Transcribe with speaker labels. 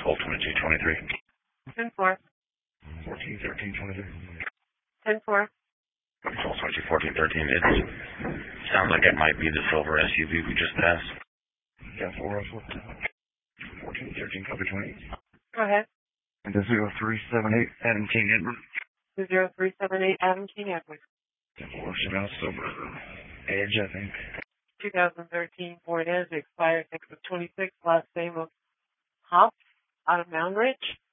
Speaker 1: 122223.
Speaker 2: 10-4.
Speaker 1: 141323.
Speaker 2: 10-4.
Speaker 1: 12221413. It sounds like it might be the silver SUV we just passed. Yeah, 1413, copy 20.
Speaker 2: Go ahead.
Speaker 1: And the 0378 Adam King Edward.
Speaker 2: 0378 Adam King Edward.
Speaker 1: Chanel Silver Edge, I think.
Speaker 2: 2013 Ford Edge, expired 6 of 26, last name of Hops, out of Mound Ridge.